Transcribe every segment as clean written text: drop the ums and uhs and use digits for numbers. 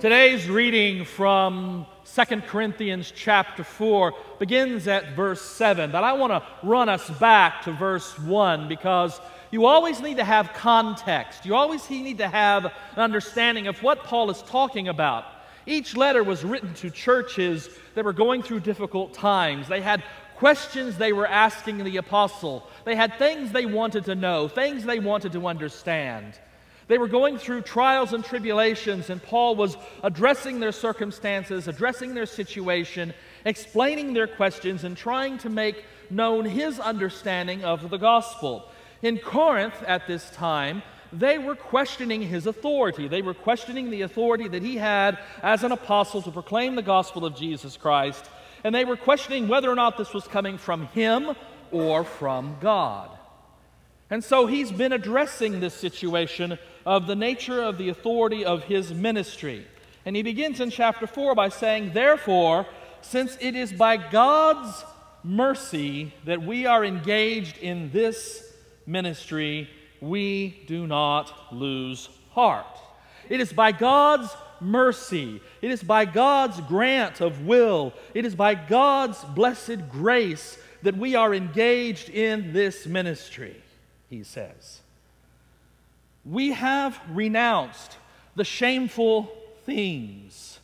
Today's reading from 2 Corinthians chapter 4 begins at verse 7, but I want to run us back to verse 1 because you always need to have context. You always need to have an understanding of what Paul is talking about. Each letter was written to churches that were going through difficult times. They had questions they were asking the apostle. They had things they wanted to know, things they wanted to understand. They were going through trials and tribulations, and Paul was addressing their circumstances, addressing their situation, explaining their questions, and trying to make known his understanding of the gospel. In Corinth at this time, they were questioning his authority. They were questioning the authority that he had as an apostle to proclaim the gospel of Jesus Christ, and they were questioning whether or not this was coming from him or from God. And so he's been addressing this situation of the nature of the authority of his ministry. And he begins in chapter 4 by saying, "Therefore, since it is by God's mercy that we are engaged in this ministry, we do not lose heart." It is by God's mercy. It is by God's grant of will. It is by God's blessed grace that we are engaged in this ministry, he says. We have renounced the shameful things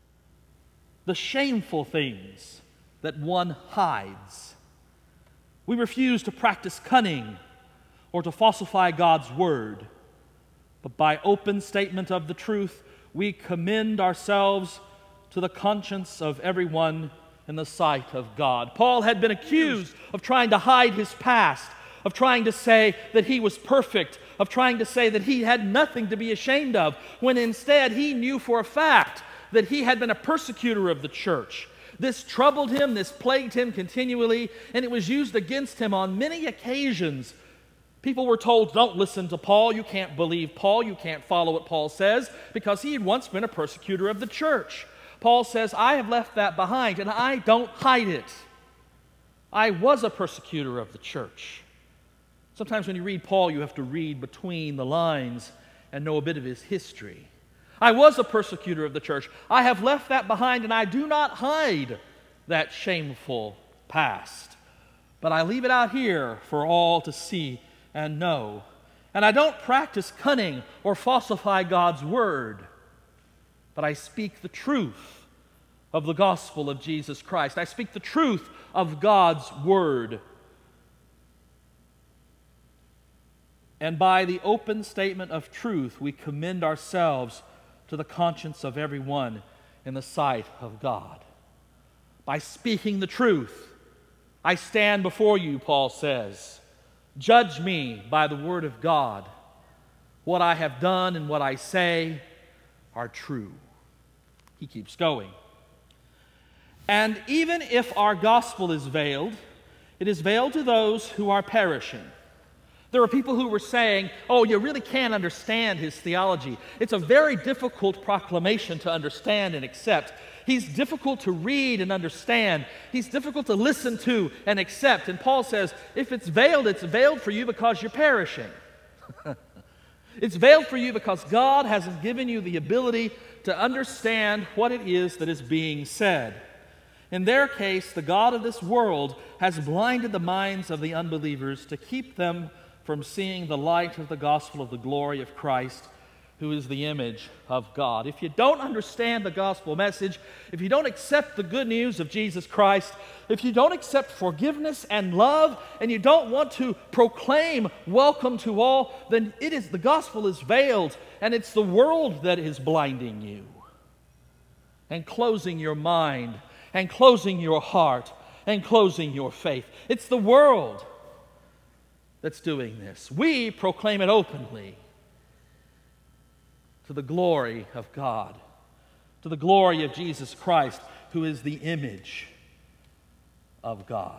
that one hides. We refuse to practice cunning or to falsify God's word, but by open statement of the truth, we commend ourselves to the conscience of everyone in the sight of God. Paul had been accused of trying to hide his past, of trying to say that he was perfect, of trying to say that he had nothing to be ashamed of, when instead he knew for a fact that he had been a persecutor of the church. This troubled him, this plagued him continually, and it was used against him on many occasions. People were told, "Don't listen to Paul, you can't believe Paul, you can't follow what Paul says," because he had once been a persecutor of the church. Paul says, "I have left that behind, and I don't hide it. I was a persecutor of the church." Sometimes when you read Paul, you have to read between the lines and know a bit of his history. I was a persecutor of the church. I have left that behind, and I do not hide that shameful past. But I leave it out here for all to see and know. And I don't practice cunning or falsify God's word, but I speak the truth of the gospel of Jesus Christ. I speak the truth of God's word. And by the open statement of truth, we commend ourselves to the conscience of everyone in the sight of God. By speaking the truth, I stand before you, Paul says. Judge me by the word of God. What I have done and what I say are true. He keeps going. And even if our gospel is veiled, it is veiled to those who are perishing. There were people who were saying, "Oh, you really can't understand his theology. It's a very difficult proclamation to understand and accept. He's difficult to read and understand. He's difficult to listen to and accept." And Paul says, if it's veiled for you because you're perishing. It's veiled for you because God hasn't given you the ability to understand what it is that is being said. In their case, the God of this world has blinded the minds of the unbelievers to keep them from seeing the light of the gospel of the glory of Christ, who is the image of God. If you don't understand the gospel message, if you don't accept the good news of Jesus Christ, if you don't accept forgiveness and love, and you don't want to proclaim welcome to all, then the gospel is veiled, and it's the world that is blinding you and closing your mind and closing your heart and closing your faith. It's the world that's doing this. We proclaim it openly to the glory of God, to the glory of Jesus Christ, who is the image of God.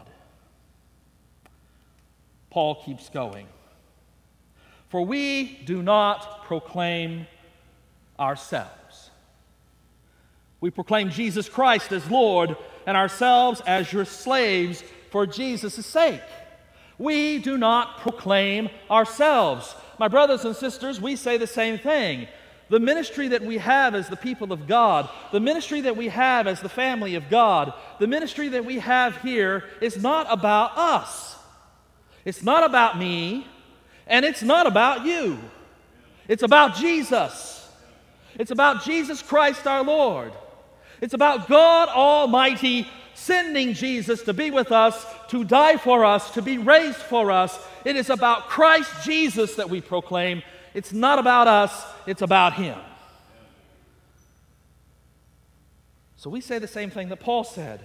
Paul keeps going. For we do not proclaim ourselves. We proclaim Jesus Christ as Lord and ourselves as your slaves for Jesus' sake. We do not proclaim ourselves. My brothers and sisters, we say the same thing. The ministry that we have as the people of God, the ministry that we have as the family of God, the ministry that we have here is not about us. It's not about me, and it's not about you. It's about Jesus. It's about Jesus Christ our Lord. It's about God Almighty sending Jesus to be with us, to die for us, to be raised for us. It is about Christ Jesus that we proclaim. It's not about us, it's about Him. So we say the same thing that Paul said.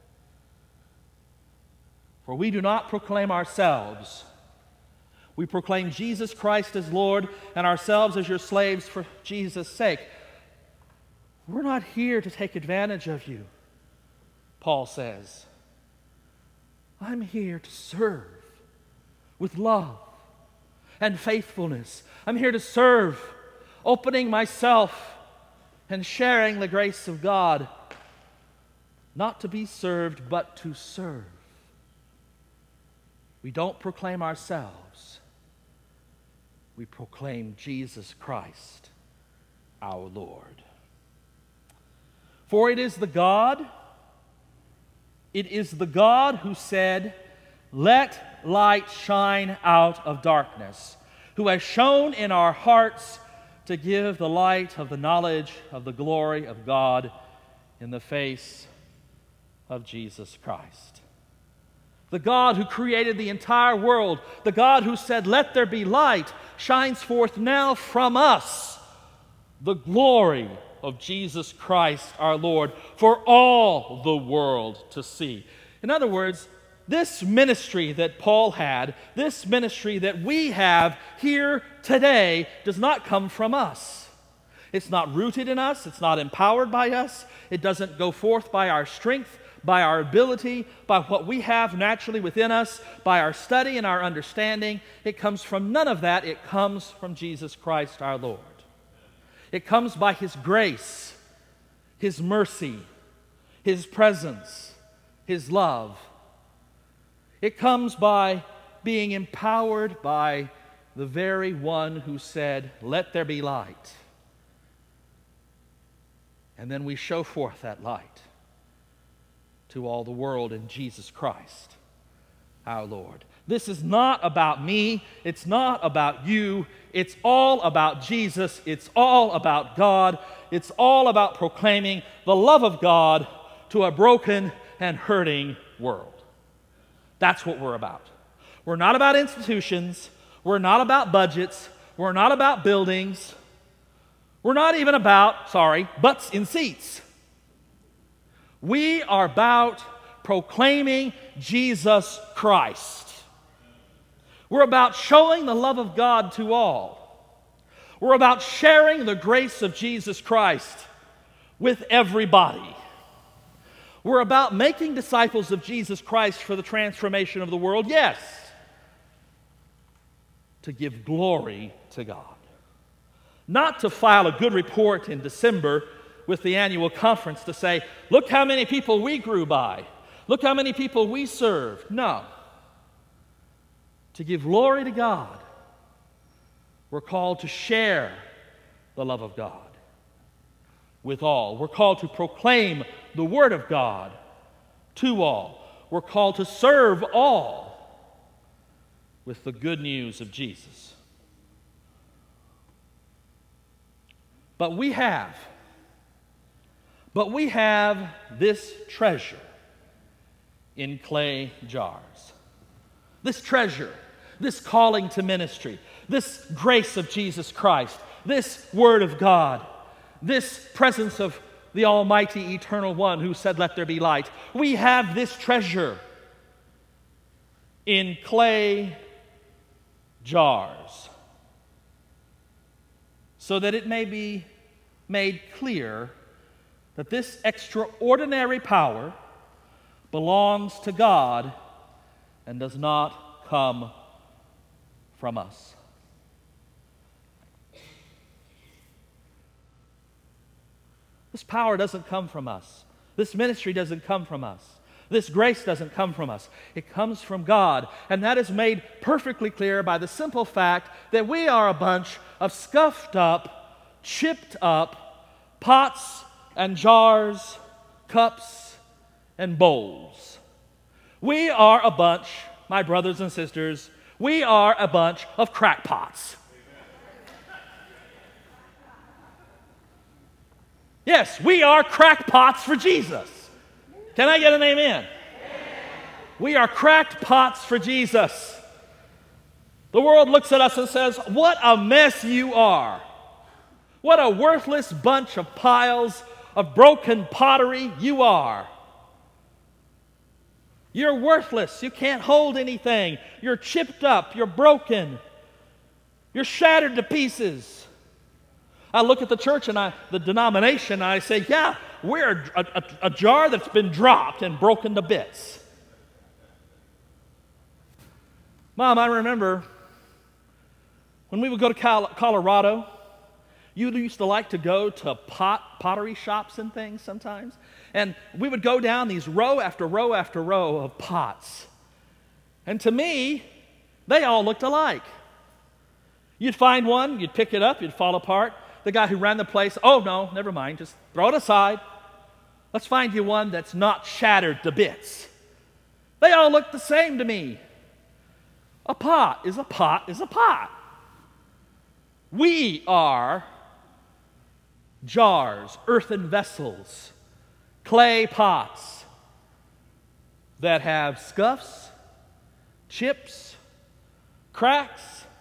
For we do not proclaim ourselves. We proclaim Jesus Christ as Lord and ourselves as your slaves for Jesus' sake. We're not here to take advantage of you, Paul says. I'm here to serve with love and faithfulness. I'm here to serve, opening myself and sharing the grace of God, not to be served, but to serve. We don't proclaim ourselves. We proclaim Jesus Christ, our Lord. For it is the God who said, "Let light shine out of darkness," who has shone in our hearts to give the light of the knowledge of the glory of God in the face of Jesus Christ. The God who created the entire world, the God who said, "Let there be light," shines forth now from us the glory of Jesus Christ our Lord for all the world to see. In other words, this ministry that Paul had, this ministry that we have here today, does not come from us. It's not rooted in us. It's not empowered by us. It doesn't go forth by our strength, by our ability, by what we have naturally within us, by our study and our understanding. It comes from none of that. It comes from Jesus Christ our Lord. It comes by His grace, His mercy, His presence, His love. It comes by being empowered by the very one who said, "Let there be light." And then we show forth that light to all the world in Jesus Christ, our Lord. This is not about me. It's not about you. It's all about Jesus. It's all about God. It's all about proclaiming the love of God to a broken and hurting world. That's what we're about. We're not about institutions. We're not about budgets. We're not about buildings. We're not even about, butts in seats. We are about proclaiming Jesus Christ. We're about showing the love of God to all. We're about sharing the grace of Jesus Christ with everybody. We're about making disciples of Jesus Christ for the transformation of the world, yes, to give glory to God. Not to file a good report in December with the annual conference to say, "Look how many people we grew by. Look how many people we served." No. To give glory to God. We're called to share the love of God with all. We're called to proclaim the Word of God to all. We're called to serve all with the good news of Jesus. But we have this treasure in clay jars. This treasure, this calling to ministry, this grace of Jesus Christ, this Word of God, this presence of the Almighty Eternal One who said, "Let there be light." We have this treasure in clay jars so that it may be made clear that this extraordinary power belongs to God and does not come from us. This power doesn't come from us. This ministry doesn't come from us. This grace doesn't come from us. It comes from God. And that is made perfectly clear by the simple fact that we are a bunch of scuffed up, chipped up pots and jars, cups and bowls. We are a bunch, my brothers and sisters, we are a bunch of crackpots. Yes, we are crackpots for Jesus. Can I get an amen? We are cracked pots for Jesus. The world looks at us and says, what a mess you are. What a worthless bunch of piles of broken pottery you are. You're worthless. You can't hold anything. You're chipped up. You're broken. You're shattered to pieces. I look at the church and the denomination, and I say, yeah, we're a jar that's been dropped and broken to bits. Mom, I remember when we would go to Colorado, you used to like to go to pottery shops and things sometimes. And we would go down these row after row after row of pots. And to me, they all looked alike. You'd find one, you'd pick it up, it'd fall apart. The guy who ran the place, oh no, never mind, just throw it aside. Let's find you one that's not shattered to bits. They all look the same to me. A pot is a pot is a pot. We are jars, earthen vessels, clay pots that have scuffs, chips, cracks.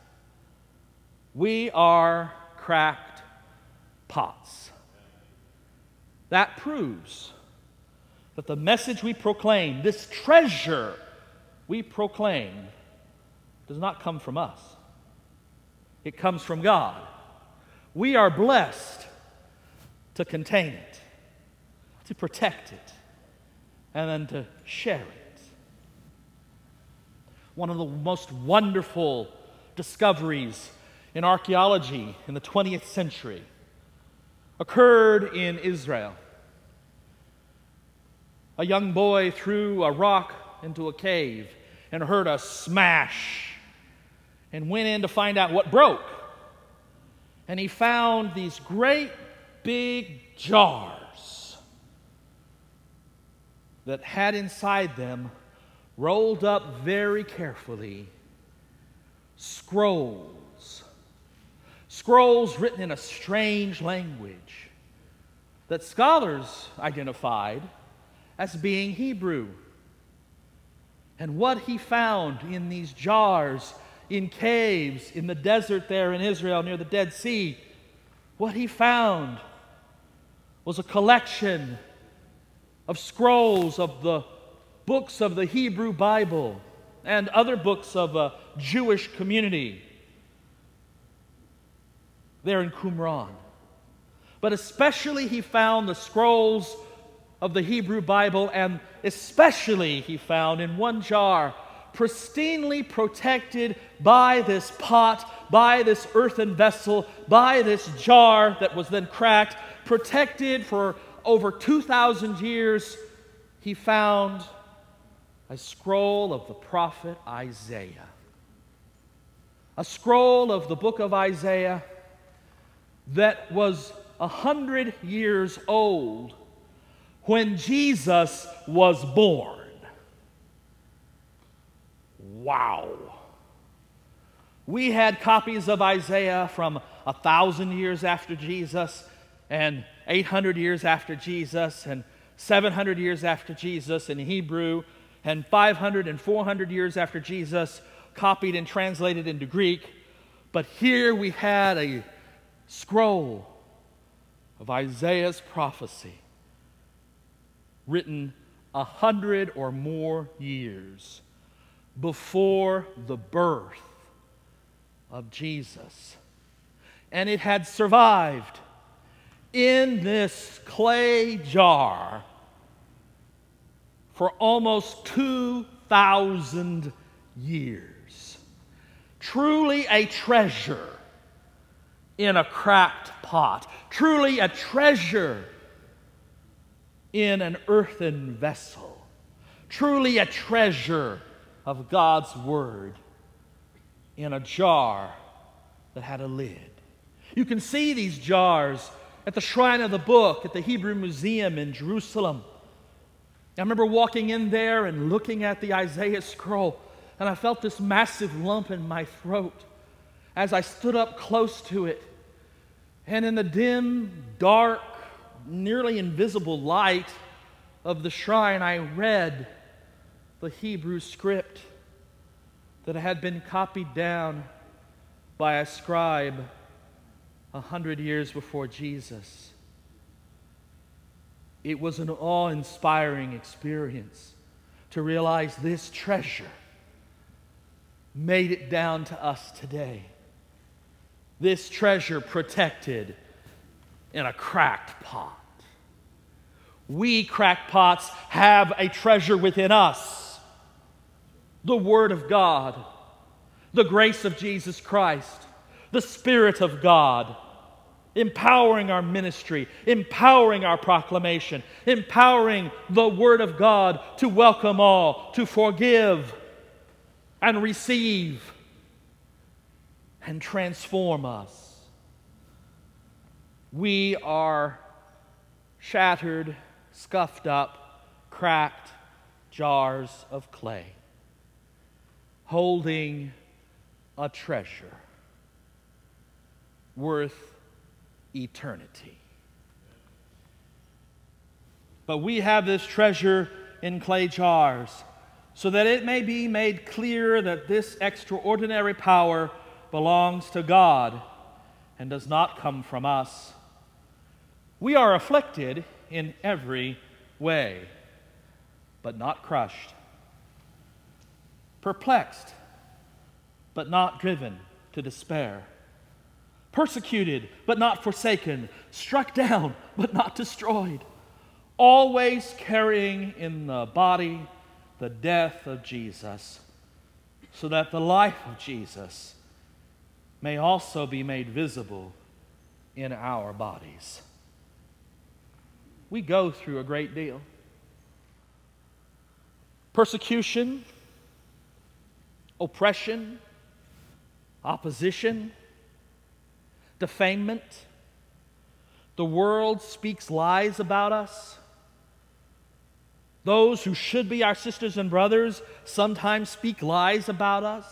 We are cracked pots. That proves that the message we proclaim, this treasure we proclaim, does not come from us. It comes from God. We are blessed to contain it, to protect it, and then to share it. One of the most wonderful discoveries in archaeology in the 20th century occurred in Israel. A young boy threw a rock into a cave and heard a smash and went in to find out what broke. And he found these great big jars that had inside them, rolled up very carefully, scrolls. Scrolls written in a strange language that scholars identified as being Hebrew. And what he found in these jars, in caves, in the desert there in Israel near the Dead Sea, what he found was a collection of scrolls of the books of the Hebrew Bible and other books of a Jewish community there in Qumran. But especially he found the scrolls of the Hebrew Bible, and especially he found in one jar, pristinely protected by this pot, by this earthen vessel, by this jar that was then cracked, protected for over 2,000 years, he found a scroll of the prophet Isaiah. A scroll of the book of Isaiah that was 100 years old when Jesus was born. Wow. We had copies of Isaiah from 1,000 years after Jesus, and 800 years after Jesus, and 700 years after Jesus in Hebrew, and 500 and 400 years after Jesus, copied and translated into Greek. But here we had a scroll of Isaiah's prophecy, written 100 or more years before the birth of Jesus. And it had survived in this clay jar for almost 2,000 years. Truly a treasure in a cracked pot. Truly a treasure in an earthen vessel. Truly a treasure of God's Word in a jar that had a lid. You can see these jars at the Shrine of the Book at the Hebrew Museum in Jerusalem. I remember walking in there and looking at the Isaiah scroll, and I felt this massive lump in my throat as I stood up close to it. And in the dim, dark, nearly invisible light of the shrine, I read the Hebrew script that had been copied down by a scribe 100 years before Jesus. It was an awe-inspiring experience to realize this treasure made it down to us today. This treasure protected in a cracked pot. We crackpots have a treasure within us. The Word of God, the grace of Jesus Christ, the Spirit of God, empowering our ministry, empowering our proclamation, empowering the Word of God to welcome all, to forgive and receive and transform us. We are shattered, scuffed up, cracked jars of clay, holding a treasure worth eternity. But we have this treasure in clay jars so that it may be made clear that this extraordinary power belongs to God and does not come from us. We are afflicted in every way, but not crushed, perplexed, but not driven to despair, persecuted, but not forsaken, struck down, but not destroyed, always carrying in the body the death of Jesus, so that the life of Jesus may also be made visible in our bodies. We go through a great deal. Persecution, oppression, opposition, defamement. The world speaks lies about us. Those who should be our sisters and brothers sometimes speak lies about us.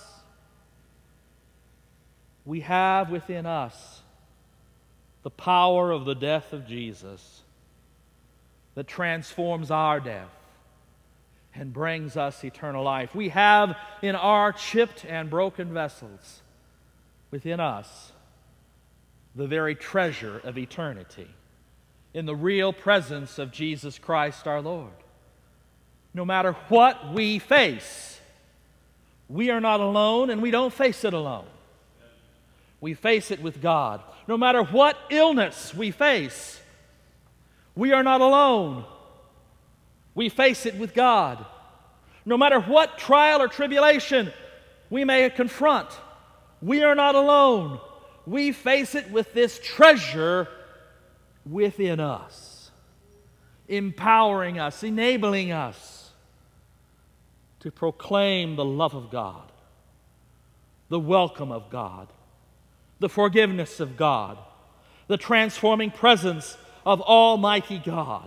We have within us the power of the death of Jesus that transforms our death and brings us eternal life. We have in our chipped and broken vessels within us the very treasure of eternity in the real presence of Jesus Christ our Lord. No matter what we face, we are not alone, and we don't face it alone. We face it with God. No matter what illness we face, we are not alone. We face it with God. No matter what trial or tribulation we may confront, we are not alone. We face it with this treasure within us, empowering us, enabling us to proclaim the love of God, the welcome of God, the forgiveness of God, the transforming presence of Almighty God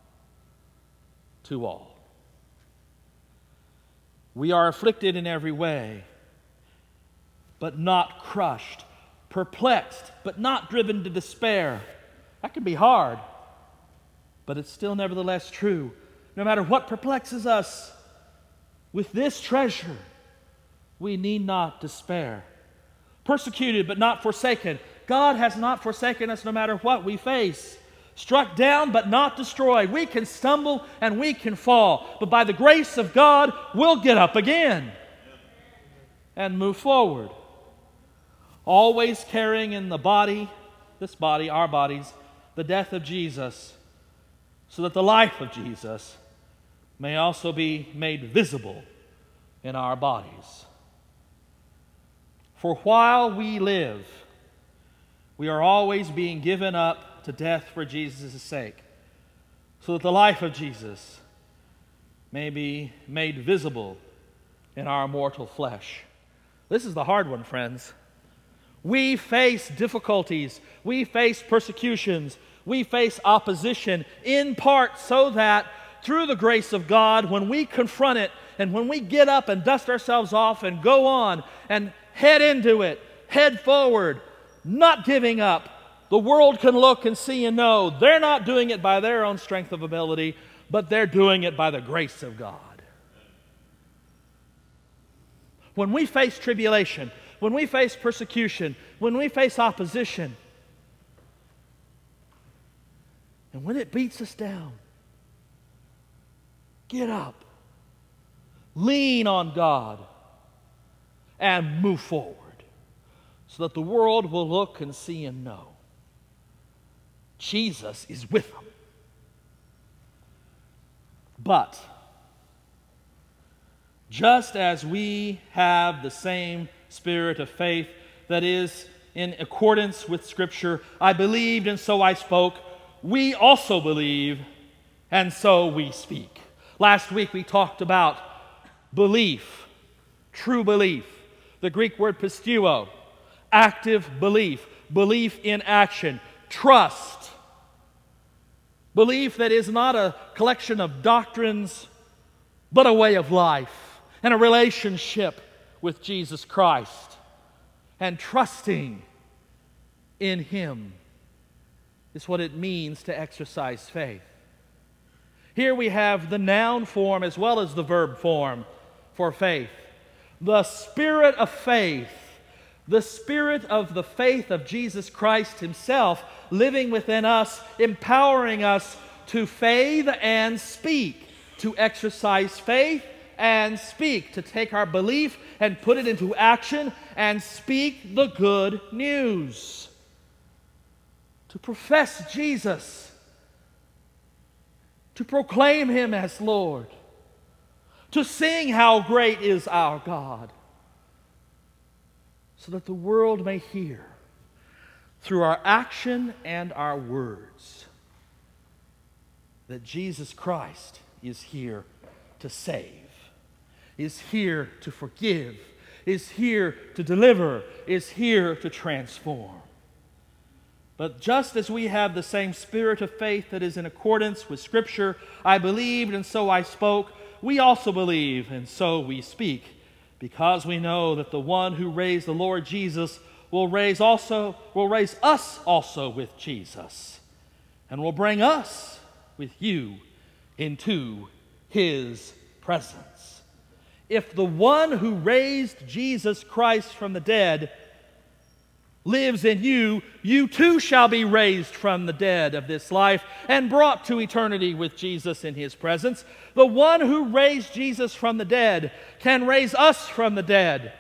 to all. We are afflicted in every way, but not crushed, perplexed, but not driven to despair. That can be hard, but it's still nevertheless true. No matter what perplexes us, with this treasure, we need not despair. Persecuted, but not forsaken. God has not forsaken us no matter what we face. Struck down, but not destroyed. We can stumble and we can fall, but by the grace of God, we'll get up again and move forward. Always carrying in the body, this body, our bodies, the death of Jesus, so that the life of Jesus may also be made visible in our bodies. For while we live, we are always being given up to death for Jesus' sake, so that the life of Jesus may be made visible in our mortal flesh. This is the hard one, friends. We face difficulties. We face persecutions. We face opposition, in part so that through the grace of God, when we confront it and when we get up and dust ourselves off and go on and head into it, head forward, not giving up, the world can look and see and know they're not doing it by their own strength of ability, but they're doing it by the grace of God. When we face tribulation, when we face persecution, when we face opposition, and when it beats us down, get up, lean on God, and move forward so that the world will look and see and know Jesus is with them. But just as we have the same spirit of faith that is in accordance with Scripture, I believed and so I spoke, we also believe and so we speak. Last week we talked about belief, true belief, the Greek word pisteuo, active belief, belief in action, trust, belief that is not a collection of doctrines, but a way of life and a relationship with Jesus Christ. And trusting in Him is what it means to exercise faith. Here we have the noun form as well as the verb form for faith. The spirit of faith, the spirit of the faith of Jesus Christ Himself living within us, empowering us to faith and speak, to exercise faith and speak, to take our belief and put it into action and speak the good news, to profess Jesus, to proclaim Him as Lord, to sing how great is our God, so that the world may hear through our action and our words that Jesus Christ is here to save, is here to forgive, is here to deliver, is here to transform. But just as we have the same spirit of faith that is in accordance with Scripture, I believed and so I spoke, we also believe and so we speak, because we know that the one who raised the Lord Jesus will raise us also with Jesus, and will bring us with you into His presence. If the one who raised Jesus Christ from the dead lives in you, you too shall be raised from the dead of this life and brought to eternity with Jesus in His presence. The one who raised Jesus from the dead can raise us from the dead.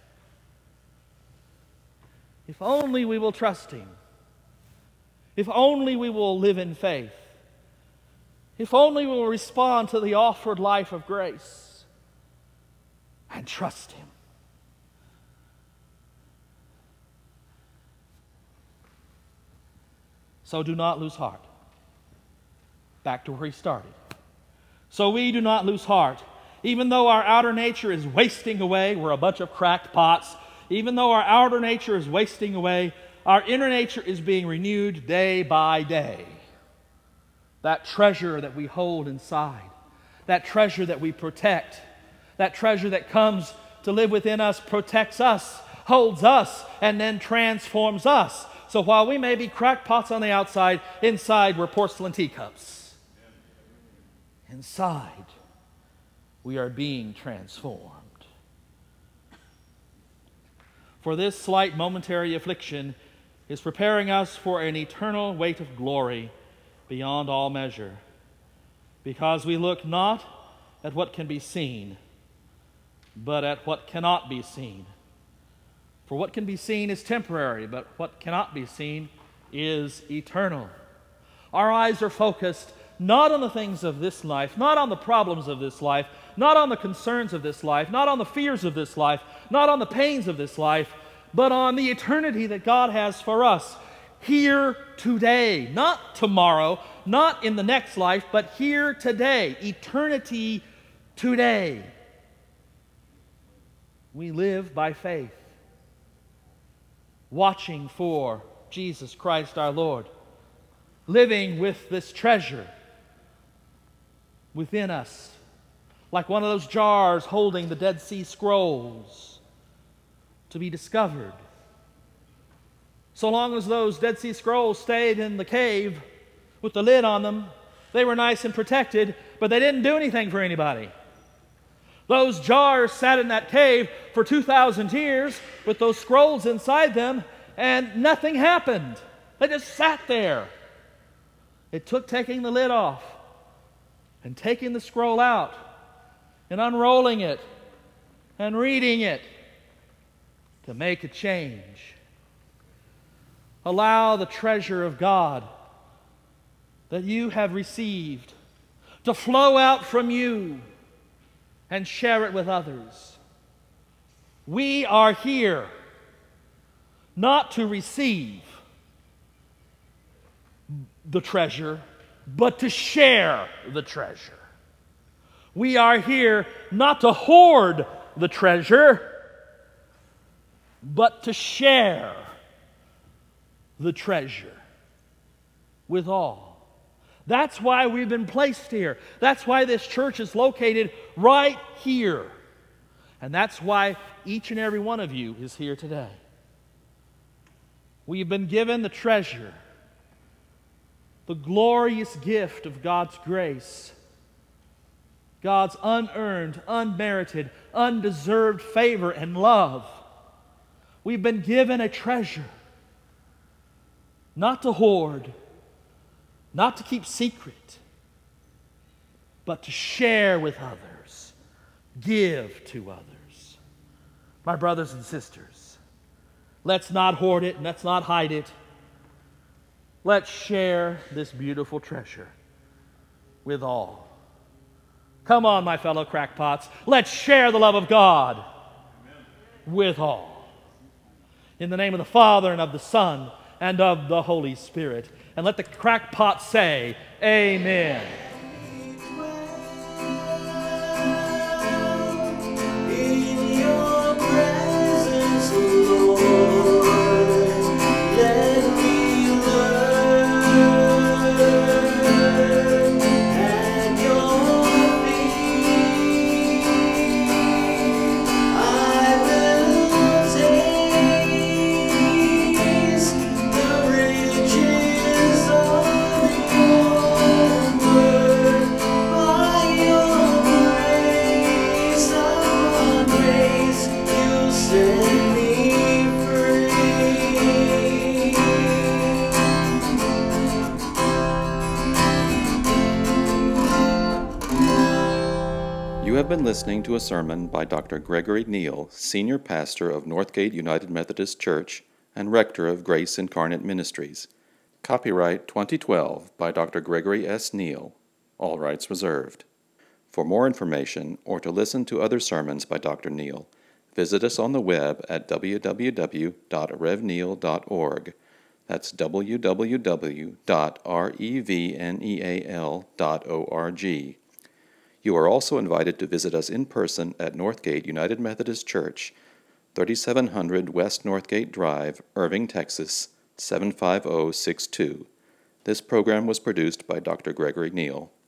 If only we will trust Him. If only we will live in faith. If only we will respond to the offered life of grace and trust Him. So do not lose heart. Back to where he started. So we do not lose heart. Even though our outer nature is wasting away, we're a bunch of cracked pots. Even though our outer nature is wasting away, our inner nature is being renewed day by day. That treasure that we hold inside, that treasure that we protect, that treasure that comes to live within us, protects us, holds us, and then transforms us. So while we may be cracked pots on the outside, inside we're porcelain teacups. Inside, we are being transformed. For this slight momentary affliction is preparing us for an eternal weight of glory beyond all measure, because we look not at what can be seen, but at what cannot be seen. For what can be seen is temporary, but what cannot be seen is eternal. Our eyes are focused not on the things of this life, not on the problems of this life, not on the concerns of this life, not on the fears of this life, not on the pains of this life, but on the eternity that God has for us here today, not tomorrow, not in the next life, but here today, eternity today. We live by faith. watching for Jesus Christ our Lord, living with this treasure within us, like one of those jars holding the Dead Sea Scrolls to be discovered. So long as those Dead Sea Scrolls stayed in the cave with the lid on them, they were nice and protected, but they didn't do anything for anybody. Those jars sat in that cave for 2,000 years with those scrolls inside them, and nothing happened. They just sat there. It took taking the lid off and taking the scroll out and unrolling it and reading it to make a change. Allow the treasure of God that you have received to flow out from you and share it with others. We are here not to receive the treasure, but to share the treasure. We are here not to hoard the treasure, but to share the treasure with all. That's why we've been placed here. That's why this church is located right here. And that's why each and every one of you is here today. We've been given the treasure, the glorious gift of God's grace, God's unearned, unmerited, undeserved favor and love. We've been given a treasure, not to hoard, not to keep secret, but to share with others, give to others. My brothers and sisters, let's not hoard it and let's not hide it. Let's share this beautiful treasure with all. Come on, my fellow crackpots, let's share the love of God with all. In the name of the Father and of the Son and of the Holy Spirit. And let the crackpot say, Amen. In your presence, Lord, let me learn at your feet. I will taste the riches of your word. By your grace upon grace, you set me free. You have been listening to a sermon by Dr. Gregory Neal, Senior Pastor of Northgate United Methodist Church and Rector of Grace Incarnate Ministries. Copyright 2012 by Dr. Gregory S. Neal. All rights reserved. For more information or to listen to other sermons by Dr. Neal, visit us on the web at www.revneal.org. That's www.revneal.org. You are also invited to visit us in person at Northgate United Methodist Church, 3700 West Northgate Drive, Irving, Texas, 75062. This program was produced by Dr. Gregory Neal.